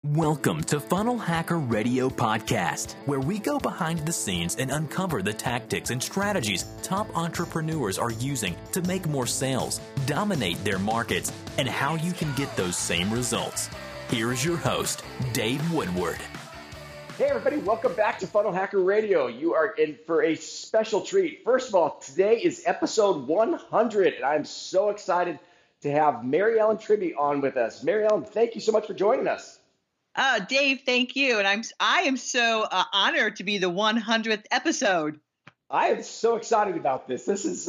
Welcome to Funnel Hacker Radio Podcast, where we go behind the scenes and uncover the tactics and strategies top entrepreneurs are using to make more sales, dominate their markets, and how you can get those same results. Here is your host, Dave Woodward. Hey everybody, welcome back to Funnel Hacker Radio. You are in for a special treat. First of all, today is episode 100, and I'm so excited to have Mary Ellen Tribby on with us. Mary Ellen, thank you so much for joining us. Dave, thank you. And I am so honored to be the 100th episode. I am so excited about this. This is,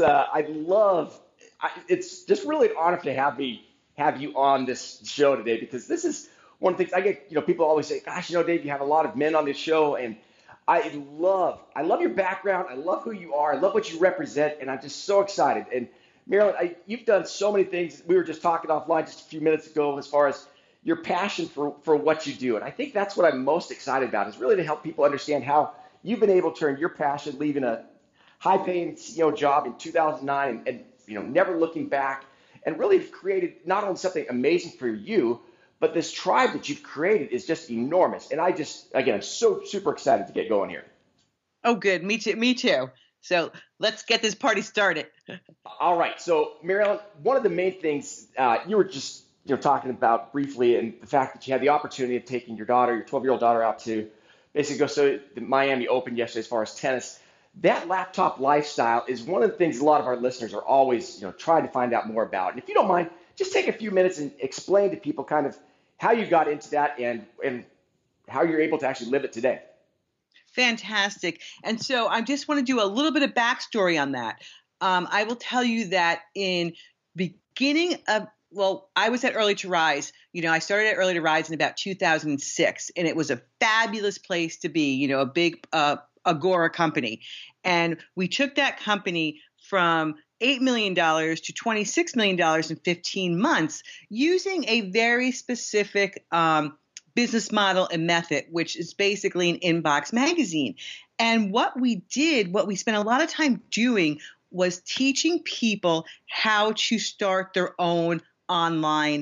it's just really an honor to have you on this show today, because this is one of the things I get, people always say, gosh, Dave, you have a lot of men on this show. And I love your background. I love who you are. I love what you represent. And I'm just so excited. And Marilyn, you've done so many things. We were just talking offline just a few minutes ago as far as your passion for what you do. And I think that's what I'm most excited about, is really to help people understand how you've been able to turn your passion, leaving a high-paying CEO job in 2009 and never looking back, and really have created not only something amazing for you, but this tribe that you've created is just enormous. And I'm so super excited to get going here. Oh, good. Me too. So let's get this party started. All right. So Marilyn, one of the main things you were just talking about briefly, and the fact that you had the opportunity of taking your 12-year-old daughter out to basically go to the Miami Open yesterday as far as tennis. That laptop lifestyle is one of the things a lot of our listeners are always, trying to find out more about. And if you don't mind, just take a few minutes and explain to people kind of how you got into that and how you're able to actually live it today. Fantastic. And so I just want to do a little bit of backstory on that. I will tell you that in beginning of I was at Early to Rise. I started at Early to Rise in about 2006, and it was a fabulous place to be, a big Agora company. And we took that company from $8 million to $26 million in 15 months using a very specific business model and method, which is basically an inbox magazine. And what we spent a lot of time doing was teaching people how to start their own online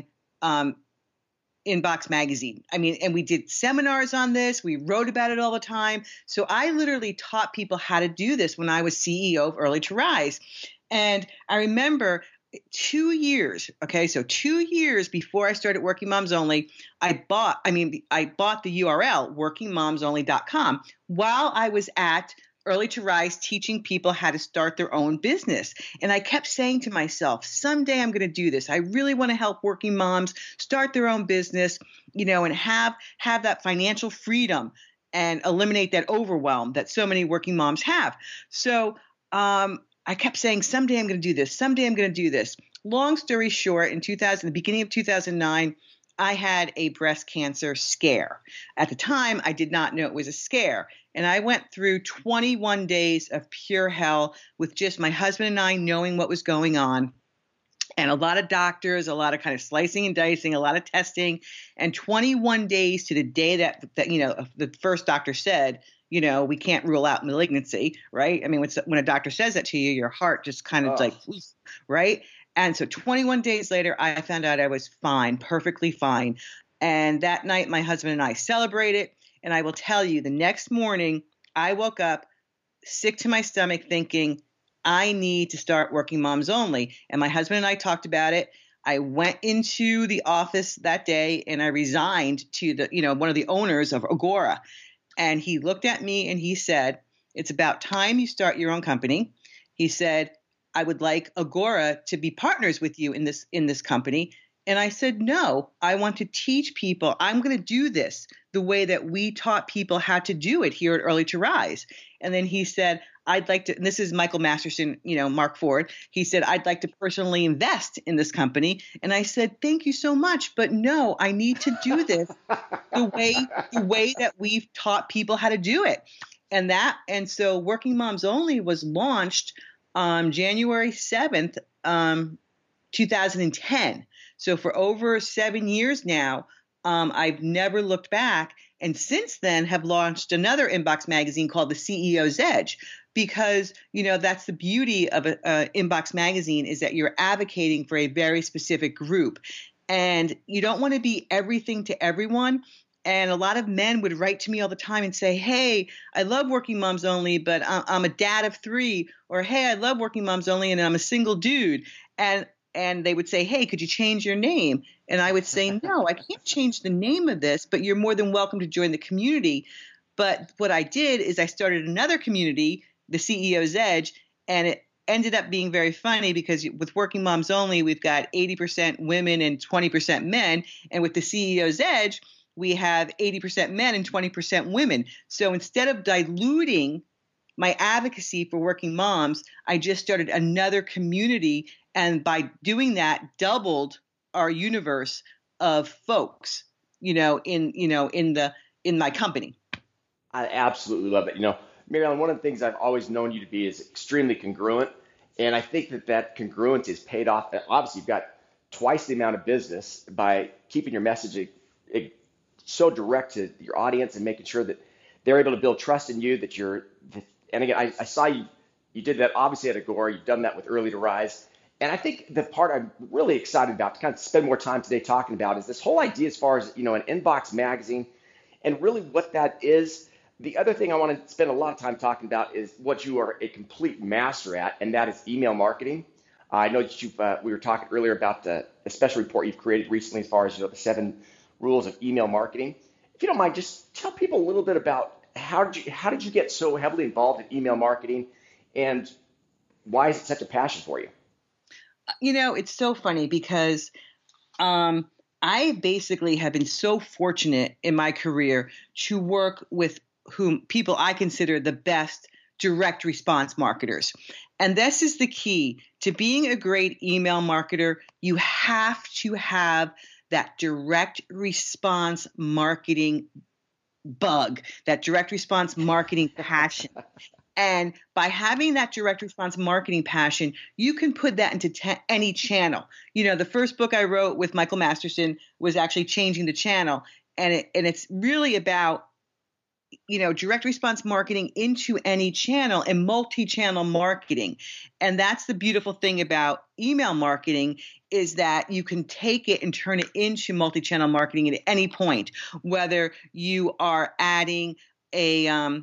inbox magazine. And we did seminars on this. We wrote about it all the time. So I literally taught people how to do this when I was CEO of Early to Rise. And I remember 2 years, so 2 years before I started Working Moms Only, I bought the URL, workingmomsonly.com, while I was at Early to Rise teaching people how to start their own business. And I kept saying to myself, someday I'm going to do this. I really want to help working moms start their own business, and have that financial freedom and eliminate that overwhelm that so many working moms have. So I kept saying, someday I'm going to do this. Someday I'm going to do this. Long story short, in the beginning of 2009, I had a breast cancer scare. At the time, I did not know it was a scare. And I went through 21 days of pure hell with just my husband and I knowing what was going on. And a lot of doctors, a lot of kind of slicing and dicing, a lot of testing, and 21 days to the day that the first doctor said, we can't rule out malignancy, right? When a doctor says that to you, your heart just kind of right? And so 21 days later, I found out I was fine, perfectly fine. And that night, my husband and I celebrated. And I will tell you, the next morning, I woke up sick to my stomach thinking, I need to start Working Moms Only. And my husband and I talked about it. I went into the office that day and I resigned to one of the owners of Agora. And he looked at me and he said, it's about time you start your own company. He said, I would like Agora to be partners with you in this company. And I said, no, I want to teach people. I'm going to do this the way that we taught people how to do it here at Early to Rise. And then he said, I'd like to, and this is Michael Masterson, Mark Ford. He said, I'd like to personally invest in this company. And I said, thank you so much. But no, I need to do this the way that we've taught people how to do it. And so Working Moms Only was launched January 7th, 2010. So for over 7 years now, I've never looked back. And since then have launched another inbox magazine called The CEO's Edge, because, that's the beauty of an inbox magazine, is that you're advocating for a very specific group. And you don't want to be everything to everyone. And a lot of men would write to me all the time and say, hey, I love Working Moms Only, but I'm a dad of 3. Or, hey, I love Working Moms Only, and I'm a single dude. And they would say, hey, could you change your name? And I would say, no, I can't change the name of this, but you're more than welcome to join the community. But what I did is I started another community, the CEO's Edge, and it ended up being very funny because with Working Moms Only, we've got 80% women and 20% men. And with the CEO's Edge, we have 80% men and 20% women. So instead of diluting my advocacy for working moms, I just started another community. And by doing that, doubled our universe of folks, in my company. I absolutely love it. Mary Ellen, one of the things I've always known you to be is extremely congruent. And I think that congruence is paid off. Obviously, you've got twice the amount of business by keeping your message so direct to your audience and making sure that they're able to build trust in you, and again, I saw you did that obviously at Agora. You've done that with Early to Rise. And I think the part I'm really excited about to kind of spend more time today talking about is this whole idea as far as, an inbox magazine and really what that is. The other thing I want to spend a lot of time talking about is what you are a complete master at, and that is email marketing. I know that we were talking earlier about the special report you've created recently as far as the 7 rules of email marketing. If you don't mind, just tell people a little bit about how did you get so heavily involved in email marketing, and why is it such a passion for you? It's so funny because I basically have been so fortunate in my career to work with people I consider the best direct response marketers. And this is the key to being a great email marketer. You have to have that direct response marketing bug, that direct response marketing passion. And by having that direct response marketing passion, you can put that into any channel. The first book I wrote with Michael Masterson was actually Changing the Channel. And it's really about, direct response marketing into any channel and multi-channel marketing. And that's the beautiful thing about email marketing is that you can take it and turn it into multi-channel marketing at any point, whether you are adding a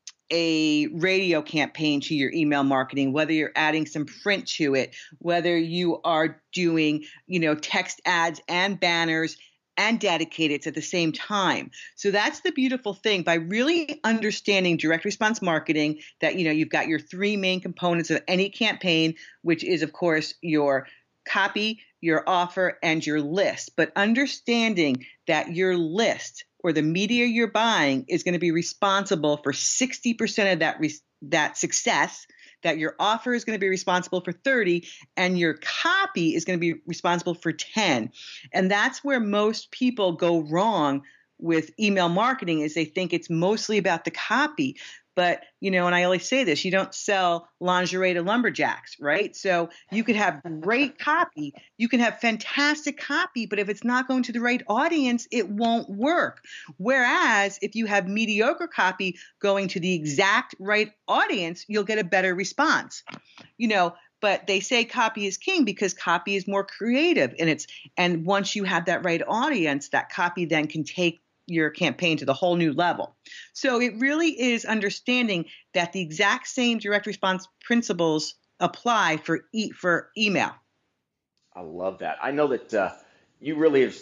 radio campaign to your email marketing, whether you're adding some print to it, whether you are doing, text ads and banners and dedicated at the same time. So that's the beautiful thing. By really understanding direct response marketing, that, you've got your 3 main components of any campaign, which is, of course, your copy, your offer, and your list. But understanding that your list or the media you're buying is going to be responsible for 60% of that success, that your offer is going to be responsible for 30, and your copy is going to be responsible for 10. And that's where most people go wrong with email marketing, is they think it's mostly about the copy. But, and I always say this, you don't sell lingerie to lumberjacks, right? So you could have great copy, you can have fantastic copy, but if it's not going to the right audience, it won't work. Whereas if you have mediocre copy going to the exact right audience, you'll get a better response, But they say copy is king because copy is more creative, and once you have that right audience, that copy then can take your campaign to the whole new level. So it really is understanding that the exact same direct response principles apply for email. I love that. I know that you really have,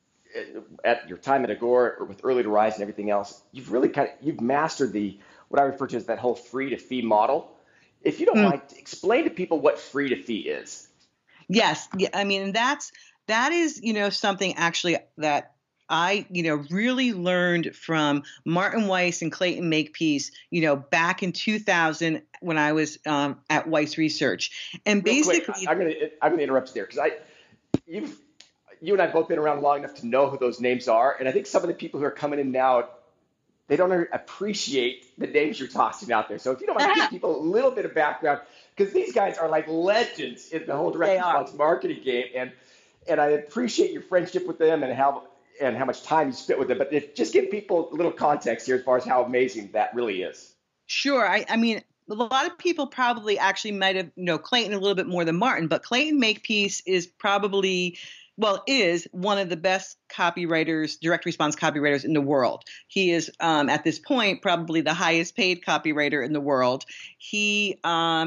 at your time at Agora or with Early to Rise and everything else, you've really you've mastered what I refer to as that whole free to fee model. If you don't mind, explain to people what free to fee is. Yes. Yeah, I mean, that is, something actually that I, really learned from Martin Weiss and Clayton Makepeace, back in 2000 when I was at Weiss Research. And basically, I'm gonna interrupt you there because you and I have both been around long enough to know who those names are, and I think some of the people who are coming in now, they don't appreciate the names you're tossing out there. So if you don't mind, give people a little bit of background, because these guys are like legends in the whole direct response marketing game, and I appreciate your friendship with them and how much time you spent with them. But just give people a little context here as far as how amazing that really is. Sure. I mean, a lot of people probably actually might have Clayton a little bit more than Martin, but Clayton Makepeace is probably is one of the best copywriters, direct response copywriters in the world. He is, at this point, probably the highest paid copywriter in the world. He,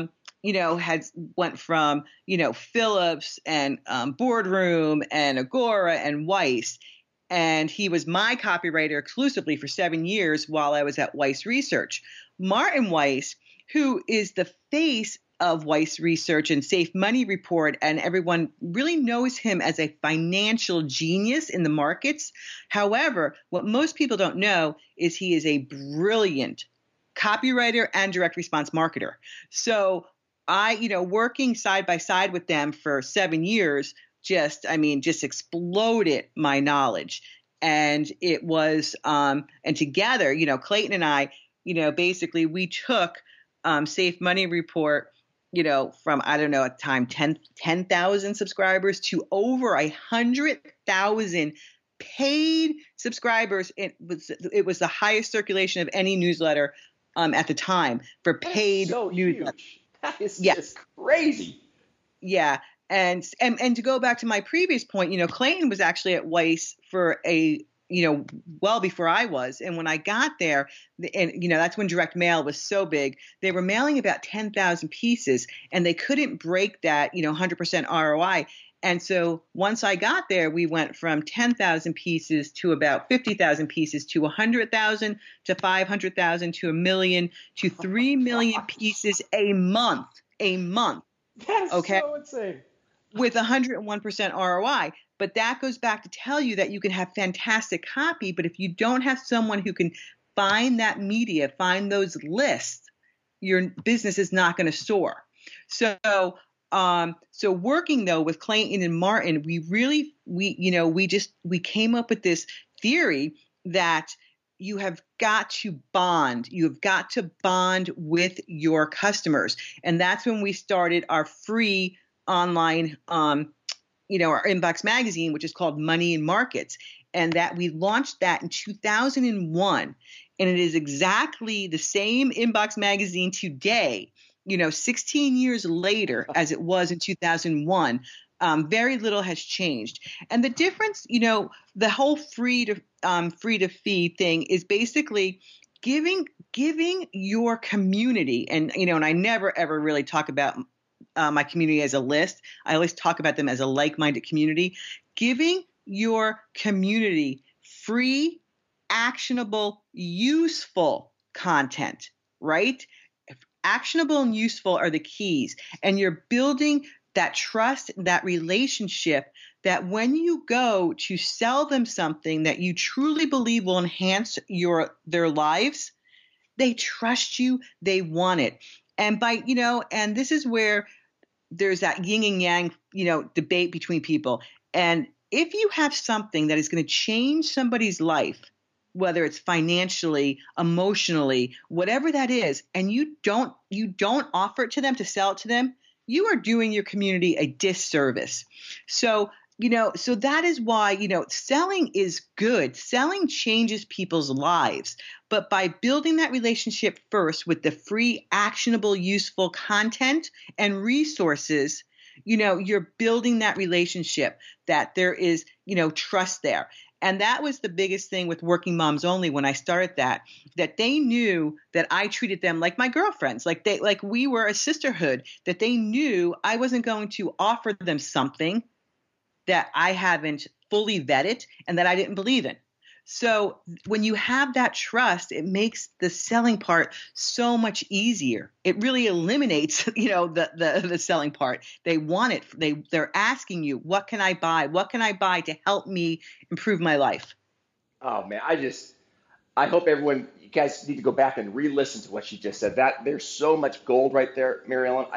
has went from, Phillips and Boardroom and Agora and Weiss. And he was my copywriter exclusively for 7 years while I was at Weiss Research. Martin Weiss, who is the face of Weiss Research and Safe Money Report, and everyone really knows him as a financial genius in the markets. However, what most people don't know is he is a brilliant copywriter and direct response marketer. So I, working side by side with them for 7 years, just exploded my knowledge. And it was, and together, Clayton and I, basically we took Safe Money Report, from, I don't know, at the time, 10,000 subscribers to over 100,000 paid subscribers. It was the highest circulation of any newsletter at the time for paid newsletters. Huge. That is just crazy. Yeah. And to go back to my previous point, Clayton was actually at Weiss for well before I was. And when I got there, and, that's when direct mail was so big, they were mailing about 10,000 pieces and they couldn't break that, 100% ROI. And so once I got there, we went from 10,000 pieces to about 50,000 pieces to 100,000 to 500,000 to 1 million to 3 million pieces a month. That's so insane. With 101% ROI. But that goes back to tell you that you can have fantastic copy, but if you don't have someone who can find that media, find those lists, your business is not going to soar. So working though with Clayton and Martin, we came up with this theory that you have got to bond. You have got to bond with your customers. And that's when we started our free online, our inbox magazine, which is called Money in Markets. And that we launched that in 2001. And it is exactly the same inbox magazine today, 16 years later as it was in 2001. Very little has changed. And the difference, the whole free to fee thing is basically giving your community, and I never ever really talk about my community as a list. I always talk about them as a like-minded community. Giving your community free, actionable, useful content, right? Actionable and useful are the keys. And you're building that trust, that relationship, that when you go to sell them something that you truly believe will enhance their lives, they trust you, they want it. And and this is where there's that yin and yang, debate between people. And if you have something that is going to change somebody's life, whether it's financially, emotionally, whatever that is, and you don't offer it to them, to sell it to them, you are doing your community a disservice. So that is why, selling is good. Selling changes people's lives. But by building that relationship first with the free, actionable, useful content and resources, you're building that relationship, that there is, trust there. And that was the biggest thing with Working Moms Only when I started that they knew that I treated them like my girlfriends, like we were a sisterhood, that they knew I wasn't going to offer them something that I haven't fully vetted and that I didn't believe in. So when you have that trust, it makes the selling part so much easier. It really eliminates, the selling part. They want it. They're asking you, what can I buy? What can I buy to help me improve my life? Oh man, I hope you guys need to go back and re-listen to what she just said. That there's so much gold right there, Mary Ellen.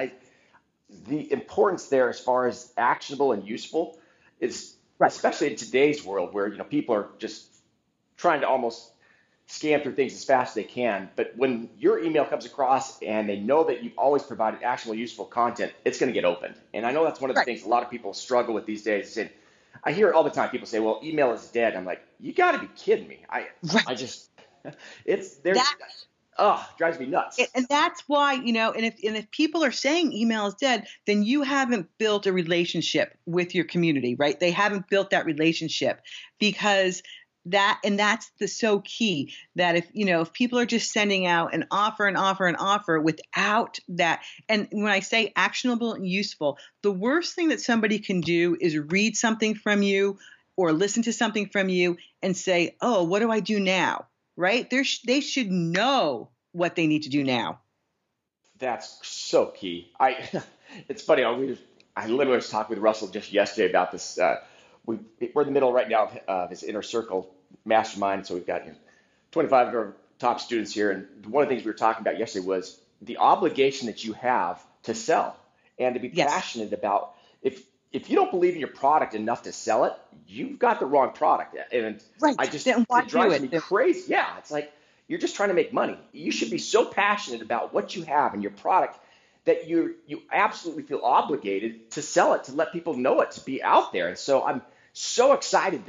The importance there as far as actionable and useful is, especially in today's world where, people are just trying to almost scan through things as fast as they can. But when your email comes across and they know that you've always provided actionable, useful content, it's going to get opened. And I know that's one of the things a lot of people struggle with these days. And I hear it all the time. People say, well, email is dead. I'm like, you got to be kidding me. Oh, it drives me nuts. And that's why, and if people are saying email is dead, then you haven't built a relationship with your community, right? They haven't built that relationship, because that's the so key, that if people are just sending out an offer and offer and offer without that. And when I say actionable and useful, the worst thing that somebody can do is read something from you or listen to something from you and say, oh, what do I do now? Right? They should know what they need to do now. That's so key. It's funny. I literally was talking with Russell just yesterday about this. We're in the middle right now of his inner circle mastermind. So we've got 25 of our top students here. And one of the things we were talking about yesterday was the obligation that you have to sell and to be passionate about. If you don't believe in your product enough to sell it, you've got the wrong product. And right. It drives me crazy. Yeah. It's like, you're just trying to make money. You should be so passionate about what you have and your product that you absolutely feel obligated to sell it, to let people know it, to be out there. And so I'm so excited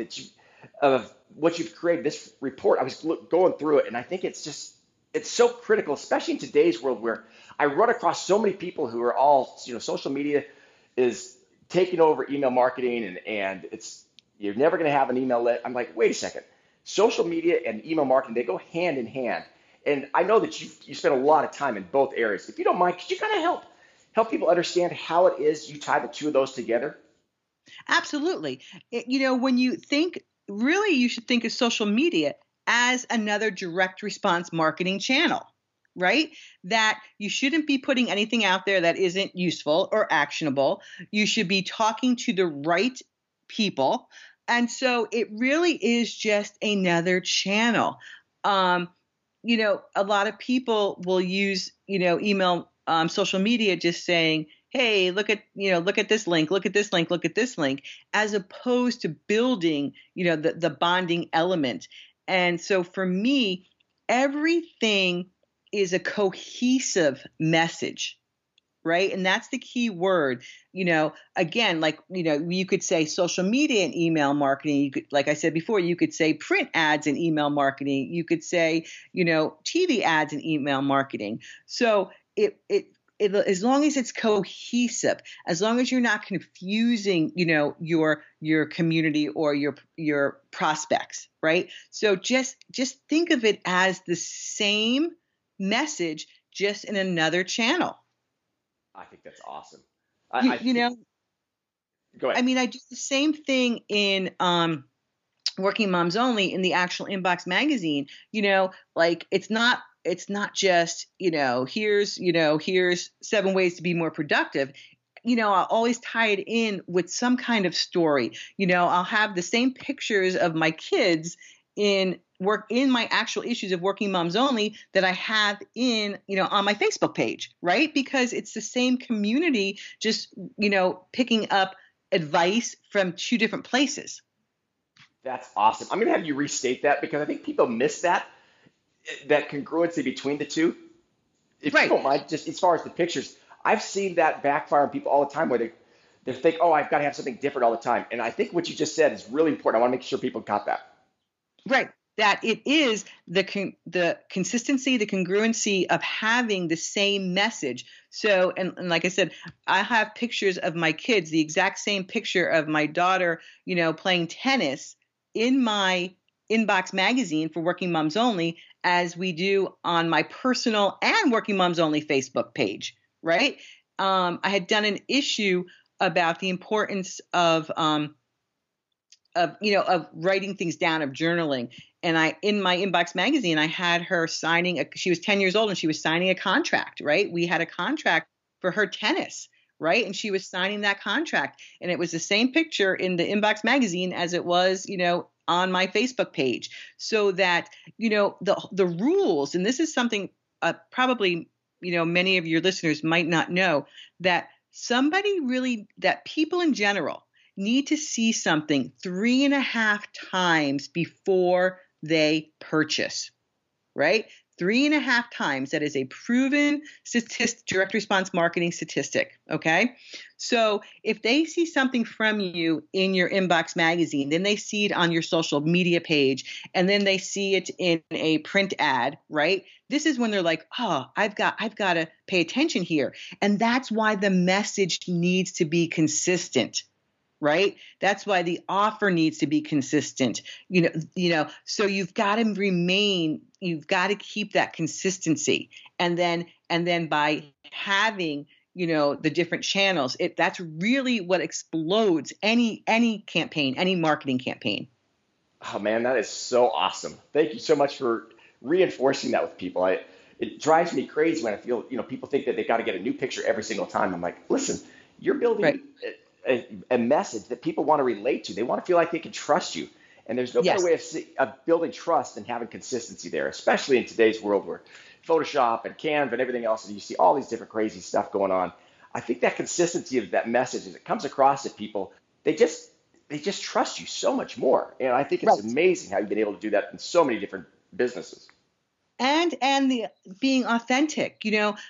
of what you've created, this report. I was going through it, and I think it's so critical, especially in today's world where I run across so many people who are all, social media is taking over email marketing, and you're never going to have an email list. I'm like, wait a second. Social media and email marketing, they go hand in hand. And I know that you spend a lot of time in both areas. If you don't mind, could you kind of help people understand how it is you tie the two of those together? Absolutely. When you think, really, you should think of social media as another direct response marketing channel, right? That you shouldn't be putting anything out there that isn't useful or actionable. You should be talking to the right people. And so it really is just another channel. A lot of people will use, email, social media, just saying, hey, look at this link, look at this link, look at this link, as opposed to building, the bonding element. And so for me, everything is a cohesive message. Right. And that's the key word. Again, you could say social media and email marketing. You could, like I said before, you could say print ads and email marketing. You could say, TV ads and email marketing. So it as long as it's cohesive, as long as you're not confusing, your community or your prospects. Right. So just think of it as the same message, just in another channel. I think that's awesome. Go ahead. I mean, I do the same thing in Working Moms Only in the actual Inbox magazine. It's not just, here's 7 ways to be more productive. I'll always tie it in with some kind of story. I'll have the same pictures of my kids in my actual issues of Working Moms Only that I have on my Facebook page, right? Because it's the same community, just, picking up advice from 2 different places. That's awesome. I'm going to have you restate that, because I think people miss that congruency between the two. If you don't mind, just as far as the pictures, I've seen that backfire on people all the time, where they think, oh, I've got to have something different all the time. And I think what you just said is really important. I want to make sure people got that. Right. That it is the consistency, the congruency of having the same message. So, and like I said, I have pictures of my kids, the exact same picture of my daughter, playing tennis in my Inbox magazine for Working Moms Only, as we do on my personal and Working Moms Only Facebook page. Right. I had done an issue about the importance of writing things down, of journaling. And in my Inbox magazine, I had her she was 10 years old, and she was signing a contract, right? We had a contract for her tennis, right? And she was signing that contract. And it was the same picture in the Inbox magazine as it was, on my Facebook page. So that, the rules, and this is something probably, many of your listeners might not know, that people in general need to see something 3.5 times before they purchase, right? 3.5 times. That is a proven direct response marketing statistic. Okay. So if they see something from you in your inbox magazine, then they see it on your social media page, and then they see it in a print ad, right? This is when they're like, oh, I've got to pay attention here. And that's why the message needs to be consistent. Right? That's why the offer needs to be consistent. So you've got to keep that consistency. And then by having, the different channels, that's really what explodes any campaign, any marketing campaign. Oh man, that is so awesome. Thank you so much for reinforcing that with people. It drives me crazy when I feel, people think that they got to get a new picture every single time. I'm like, listen, you're building right. a message that people want to relate to. They want to feel like they can trust you. And there's no better way of building trust than having consistency there, especially in today's world where Photoshop and Canva and everything else, and you see all these different crazy stuff going on. I think that consistency of that message, as it comes across to people, they just trust you so much more. And I think it's amazing how you've been able to do that in so many different businesses. And the being authentic,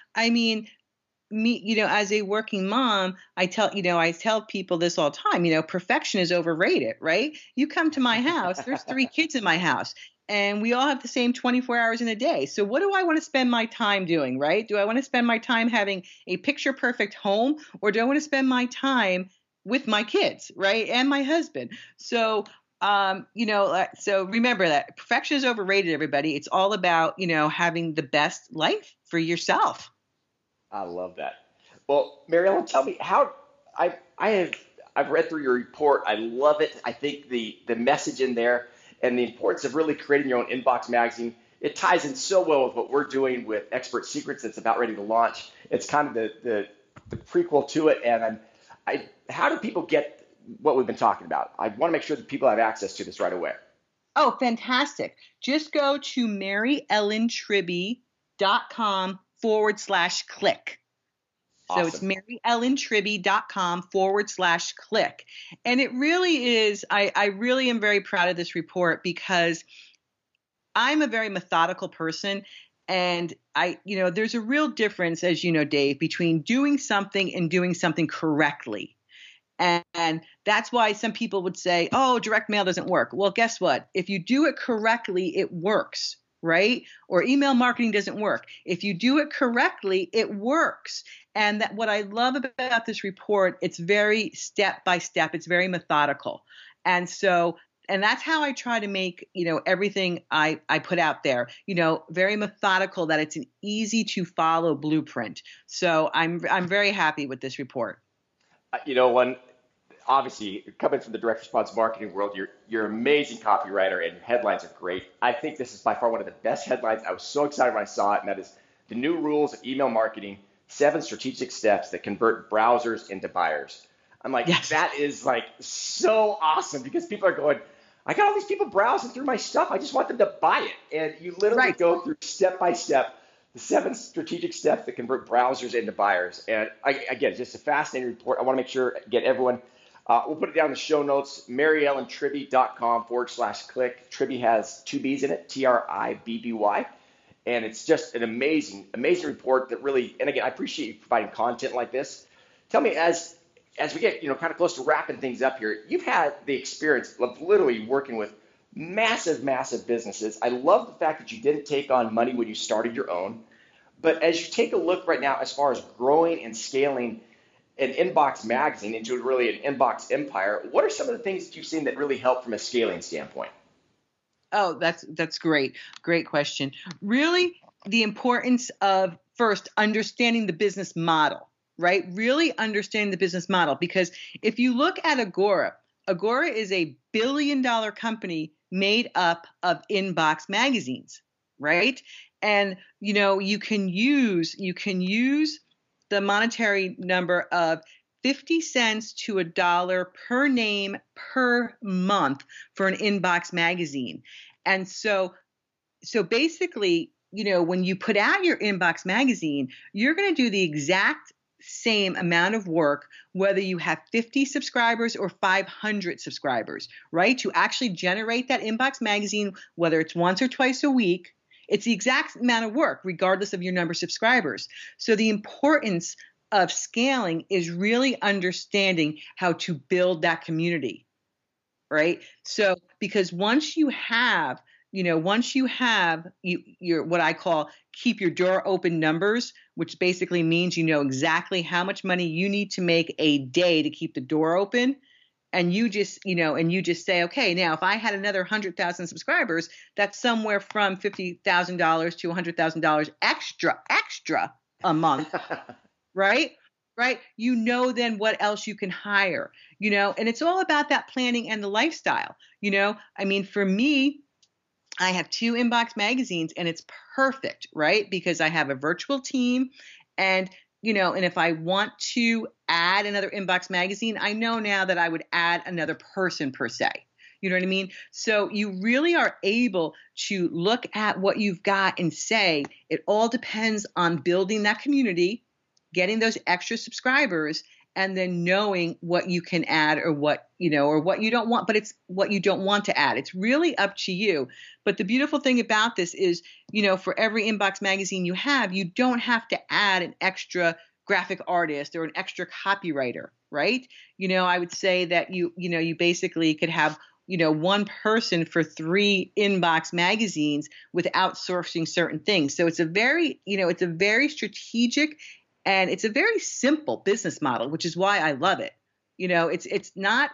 me, as a working mom, I tell people this all the time, perfection is overrated, right? You come to my house, there's 3 kids in my house, and we all have the same 24 hours in a day. So what do I want to spend my time doing, right? Do I want to spend my time having a picture perfect home, or do I want to spend my time with my kids, right? And my husband. So, so remember that perfection is overrated, everybody. It's all about, having the best life for yourself. I love that. Well, Mary Ellen, tell me how I've read through your report. I love it. I think the message in there and the importance of really creating your own inbox magazine, it ties in so well with what we're doing with Expert Secrets that's about ready to launch. It's kind of the prequel to it. And how do people get what we've been talking about? I want to make sure that people have access to this right away. Oh, fantastic. Just go to maryellentribby.com/click. Awesome. So it's maryellentribby.com/click. And it really is, I really am very proud of this report because I'm a very methodical person. And there's a real difference, as you know, Dave, between doing something and doing something correctly. And that's why some people would say, oh, direct mail doesn't work. Well, guess what? If you do it correctly, it works, right? Or email marketing doesn't work. If you do it correctly, it works. And that what I love about this report, it's very step by step. It's very methodical. And that's how I try to make, everything I put out there, very methodical, that it's an easy to follow blueprint. So I'm very happy with this report. Obviously, coming from the direct response marketing world, you're an amazing copywriter and your headlines are great. I think this is by far one of the best headlines. I was so excited when I saw it, and that is the new rules of email marketing, 7 strategic steps that convert browsers into buyers. I'm like, yes. That is like so awesome because people are going, I got all these people browsing through my stuff. I just want them to buy it. And you literally go through step by step the 7 strategic steps that convert browsers into buyers. And again, just a fascinating report. I want to make sure get everyone. We'll put it down in the show notes, maryellentribby.com/click. Tribby has 2 B's in it, Tribby. And it's just an amazing, amazing report that really, and again, I appreciate you providing content like this. Tell me, as we get, kind of close to wrapping things up here, you've had the experience of literally working with massive, massive businesses. I love the fact that you didn't take on money when you started your own. But as you take a look right now, as far as growing and scaling an inbox magazine into really an inbox empire, what are some of the things that you've seen that really help from a scaling standpoint? Oh, that's great. Great question. Really, the importance of first understanding the business model, right? Really understanding the business model, because if you look at Agora is a $1 billion company made up of inbox magazines, right? And you can use the monetary number of 50 cents to $1 per name per month for an inbox magazine. And so basically, when you put out your inbox magazine, you're going to do the exact same amount of work, whether you have 50 subscribers or 500 subscribers, right? To actually generate that inbox magazine, whether it's once or twice a week, It's the exact amount of work, regardless of your number of subscribers. So the importance of scaling is really understanding how to build that community, right? So because once you have your what I call keep your door open numbers, which basically means you know exactly how much money you need to make a day to keep the door open. And you just say, okay, now if I had another 100,000 subscribers, that's somewhere from $50,000 to $100,000 extra a month, right? Right. You know, then what else you can hire, and it's all about that planning and the lifestyle. I mean, for me, I have 2 Inbox magazines and it's perfect, right? Because I have a virtual team and if I want to add another Inbox magazine, I know now that I would add another person per se. You know what I mean? So you really are able to look at what you've got and say, it all depends on building that community, getting those extra subscribers, and then knowing what you can add or what you don't want, but it's what you don't want to add. It's really up to you. But the beautiful thing about this is, for every Inbox magazine you have, you don't have to add an extra graphic artist or an extra copywriter, right? I would say that you basically could have, one person for 3 Inbox magazines with outsourcing certain things. So it's a very strategic and it's a very simple business model, which is why I love it. It's not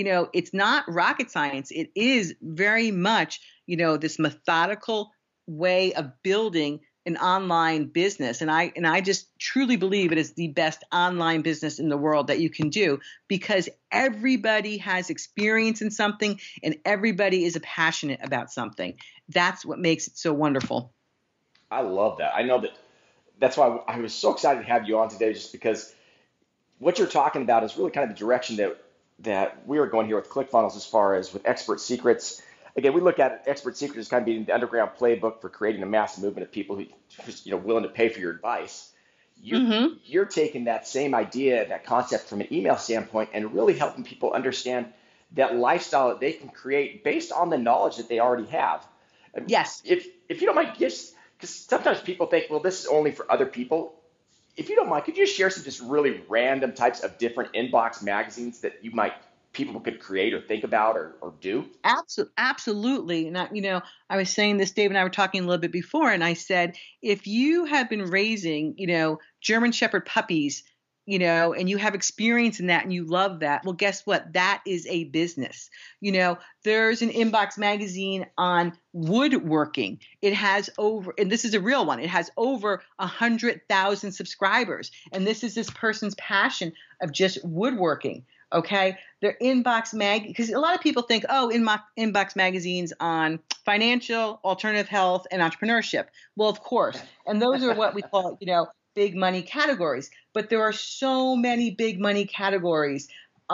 rocket science. It is very much, this methodical way of building an online business. And I just truly believe it is the best online business in the world that you can do because everybody has experience in something and everybody is passionate about something. That's what makes it so wonderful. I love that. I know that's why I was so excited to have you on today, just because what you're talking about is really kind of the direction that we are going here with ClickFunnels as far as with Expert Secrets. Again, we look at Expert Secrets as kind of being the underground playbook for creating a mass movement of people who willing to pay for your advice. You're taking that same idea, that concept from an email standpoint and really helping people understand that lifestyle that they can create based on the knowledge that they already have. Yes. If you don't mind, because sometimes people think, well, this is only for other people. If you don't mind, could you share some just really random types of different Inbox magazines that people could create or think about or do? Absolutely. And I was saying this, Dave and I were talking a little bit before, and I said, if you have been raising, German Shepherd puppies, and you have experience in that and you love that, well, guess what? That is a business. There's an Inbox magazine on woodworking. It has and this is a real one, it has over 100,000 subscribers. And this is this person's passion of just woodworking. Okay. They're Inbox because a lot of people think, Inbox magazines on financial, alternative health, and entrepreneurship. Well, of course. And those are what we call, big money categories, but there are so many big money categories.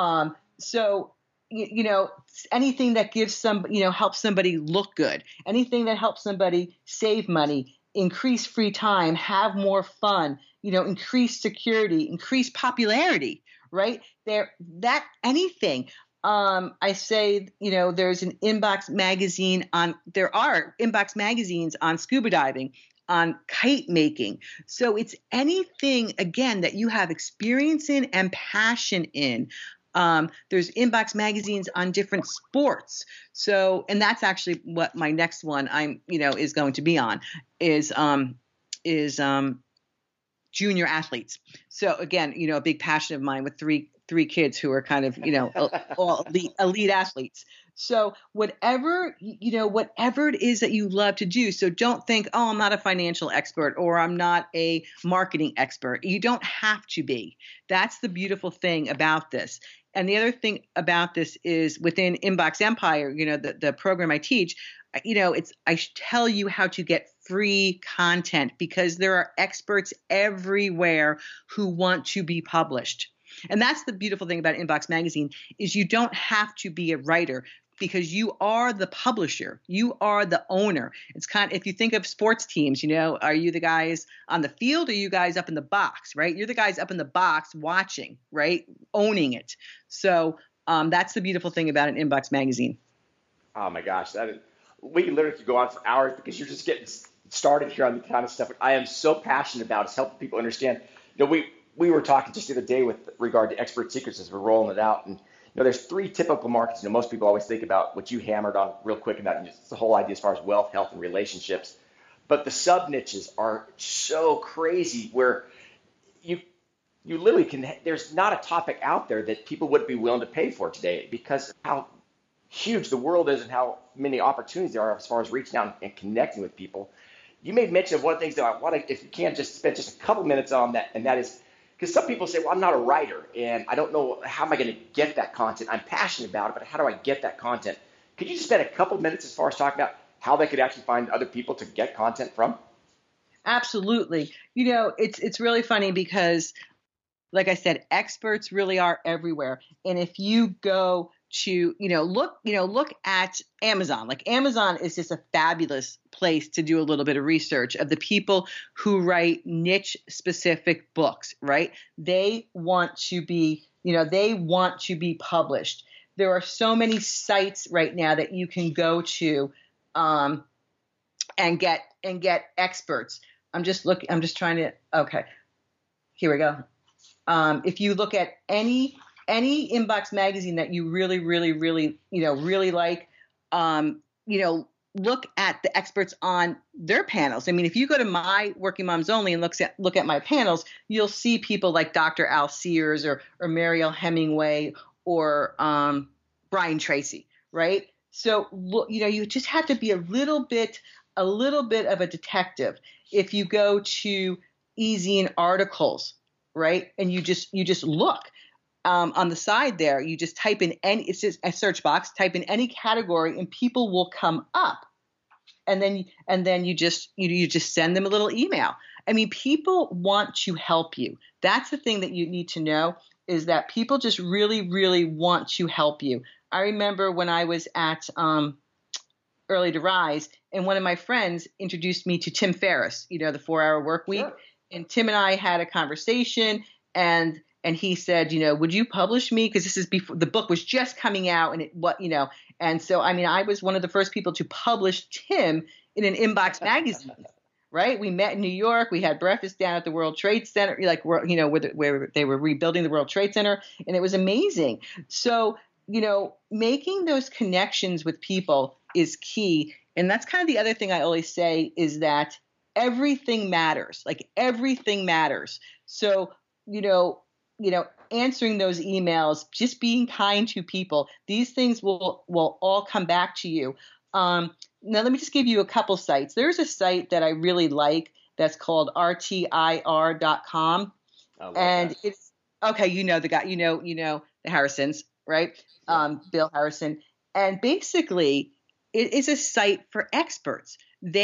So anything that gives helps somebody look good, anything that helps somebody save money, increase free time, have more fun, increase security, increase popularity, right? Anything. I say, there's an Inbox magazine there are Inbox magazines on scuba diving, on kite making. So it's anything, again, that you have experience in and passion in. There's Inbox magazines on different sports. So, and that's actually what my next one is going to be on is junior athletes. So again, a big passion of mine with three kids who are kind of, all elite athletes. So whatever it is that you love to do. So don't think, I'm not a financial expert or I'm not a marketing expert. You don't have to be. That's the beautiful thing about this. And the other thing about this is within Inbox Empire, the program I teach, I tell you how to get free content because there are experts everywhere who want to be published. And that's the beautiful thing about Inbox Magazine is you don't have to be a writer because you are the publisher. You are the owner. It's kind of, if you think of sports teams, are you the guys on the field or are you guys up in the box, right? You're the guys up in the box watching, right? Owning it. So that's the beautiful thing about an Inbox Magazine. Oh my gosh. We can literally go on for hours because you're just getting started here on the kind of stuff I am so passionate about is helping people understand. We were talking just the other day with regard to expert secrets as we're rolling it out, and there's 3 typical markets. Most people always think about what you hammered on real quick about just the whole idea as far as wealth, health, and relationships. But the sub niches are so crazy where you literally can. There's not a topic out there that people wouldn't be willing to pay for today because of how huge the world is and how many opportunities there are as far as reaching out and connecting with people. You made mention of one of the things that I want to, if you can, just spend just a couple minutes on that, and that is because some people say, well, I'm not a writer, and I don't know how am I going to get that content. I'm passionate about it, but how do I get that content? Could you just spend a couple minutes as far as talking about how they could actually find other people to get content from? Absolutely. It's really funny because, like I said, experts really are everywhere. And if you go to, look at Amazon. Like Amazon is just a fabulous place to do a little bit of research of the people who write niche specific books, right? They want to be published. There are so many sites right now that you can go to and get experts. Okay, here we go. If you look at any inbox magazine that you really, really, really, really like, look at the experts on their panels. I mean, if you go to my Working Moms Only and look at my panels, you'll see people like Dr. Al Sears or Mariel Hemingway or Brian Tracy, right? So, you just have to be a little bit of a detective. If you go to eZine articles, right, and you just look on the side there, you just type in it's just a search box, type in any category, and people will come up, and then you just send them a little email. I mean, people want to help you. That's the thing that you need to know is that people just really, really want to help you. I remember when I was at Early to Rise, and one of my friends introduced me to Tim Ferriss, the 4-Hour Work Week. Sure. And Tim and I had a conversation, and he said, would you publish me? Because this is before the book was just coming out, and so I was one of the first people to publish Tim in an inbox magazine. Right? We met in New York. We had breakfast down at the World Trade Center, where they were rebuilding the World Trade Center, and it was amazing. So, making those connections with people is key, and that's kind of the other thing I always say is that everything matters. Like everything matters. So, answering those emails, just being kind to people, these things will all come back to you. Now, let me just give you a couple sites. There's a site that I really like that's called rtir.com. And it's okay. The guy, the Harrisons, right? Bill Harrison. And basically it is a site for experts.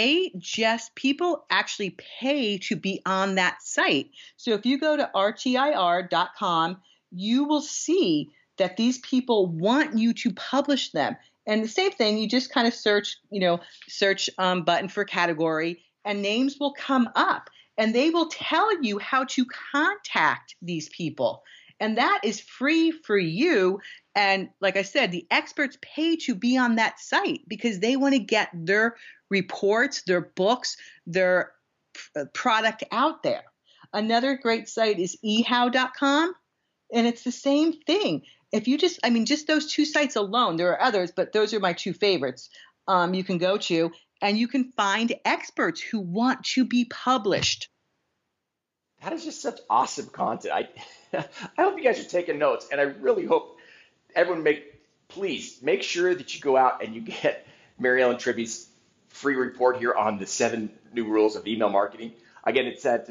People actually pay to be on that site. So if you go to rtir.com, you will see that these people want you to publish them. And the same thing, you just kind of search button for category, and names will come up, and they will tell you how to contact these people. And that is free for you. And like I said, the experts pay to be on that site because they want to get their reports, their books, their product out there. Another great site is ehow.com, and it's the same thing. If you just those 2 sites alone, there are others, but those are my 2 favorites. You can go to, and you can find experts who want to be published. That is just such awesome content. I hope you guys are taking notes, and I really hope everyone please make sure that you go out and you get Mary Ellen Tribby's free report here on the 7 new rules of email marketing. Again, it's at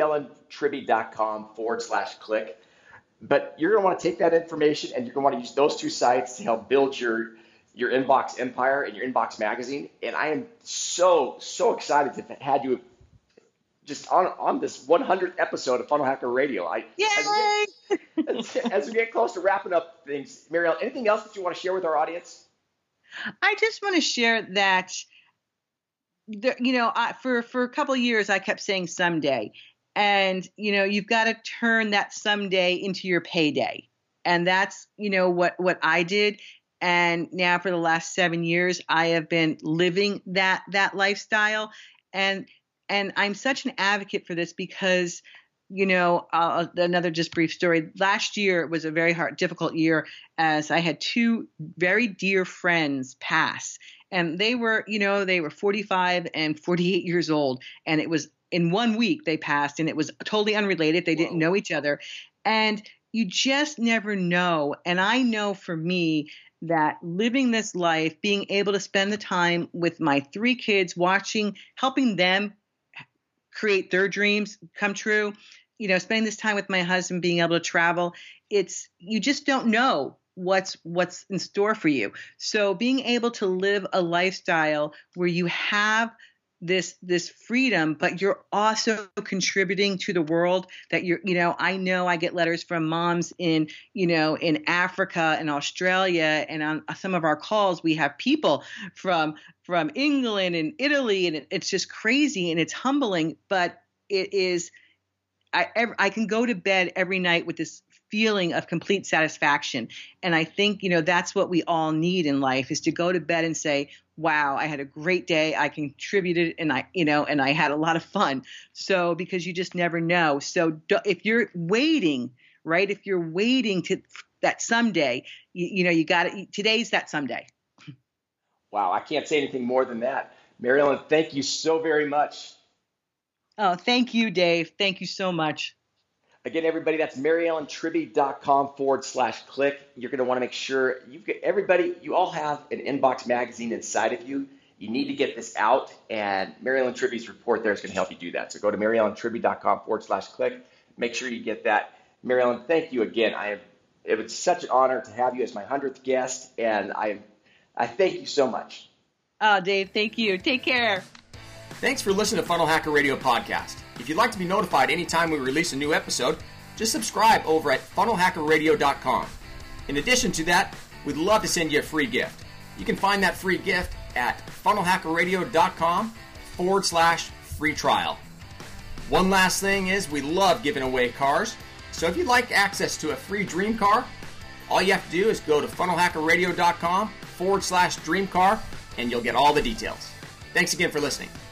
maryellentribby.com/click. But you're going to want to take that information and you're going to want to use those 2 sites to help build your inbox empire and your inbox magazine. And I am so excited to have had you just on this 100th episode of Funnel Hacker Radio. Yay! As we get close to wrapping up things, Mary Ellen, anything else that you want to share with our audience? I just want to share that, for a couple of years, I kept saying someday. And, you've got to turn that someday into your payday. And that's, what I did. And now for the last 7 years, I have been living that lifestyle. And I'm such an advocate for this because, another just brief story. Last year it was a very difficult year, as I had two very dear friends pass, and they were 45 and 48 years old, and it was in 1 week they passed, and it was totally unrelated. They didn't know each other, and you just never know. And I know for me that living this life, being able to spend the time with my 3 kids, helping them create their dreams come true, spending this time with my husband, being able to travel, you just don't know what's in store for you. So being able to live a lifestyle where you have this freedom, but you're also contributing to the world, that I know I get letters from moms in Africa and Australia, and on some of our calls we have people from England and Italy, and it's just crazy and it's humbling, but it is, I can go to bed every night with this feeling of complete satisfaction. And I think, that's what we all need in life, is to go to bed and say, wow, I had a great day. I contributed, and I had a lot of fun. So, because you just never know. So if you're waiting, right? If you're waiting to that someday, you got it. Today's that someday. Wow. I can't say anything more than that. Mary Ellen, thank you so very much. Oh, thank you, Dave. Thank you so much. Again, everybody, that's MaryEllenTribby.com/click. You're going to want to make sure you all have an Inbox magazine inside of you. You need to get this out, and Mary Ellen Tribby's report there is going to help you do that. So go to MaryEllenTribby.com/click. Make sure you get that. Mary Ellen, thank you again. It was such an honor to have you as my 100th guest, and I thank you so much. Oh, Dave, thank you. Take care. Thanks for listening to Funnel Hacker Radio Podcast. If you'd like to be notified anytime we release a new episode, just subscribe over at funnelhackerradio.com. In addition to that, we'd love to send you a free gift. You can find that free gift at funnelhackerradio.com/free trial. One last thing is, we love giving away cars. So if you'd like access to a free dream car, all you have to do is go to funnelhackerradio.com/dream car, and you'll get all the details. Thanks again for listening.